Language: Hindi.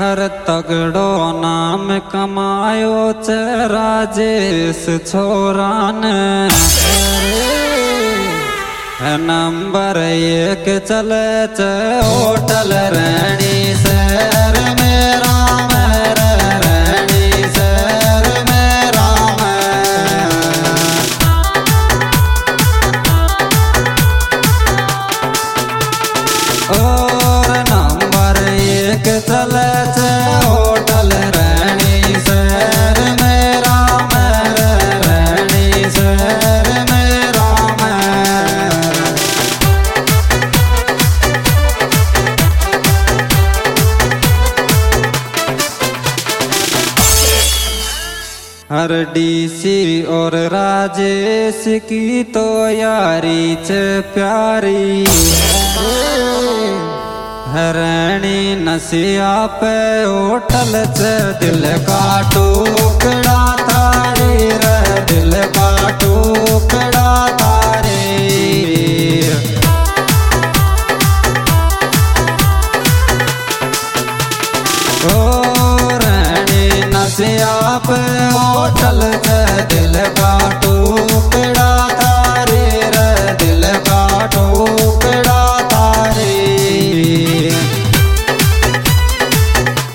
हर तगड़ो नाम कमायो च राजेश छोरा ने नंबर 1 चले च होटल रैनी शहर मेरा रैनी शहर मेरा और नंबर 1 चले च होटल रैनी शहर मेरा रैनी शहर मेरा हर डीसी और राजेश की तो यारी च प्यारी रैनी नसिया पे होटल च दिल का टुकड़ा तारी रे दिल का टुकड़ा तारी नसिया पे होटल च दिल का टुकड़ा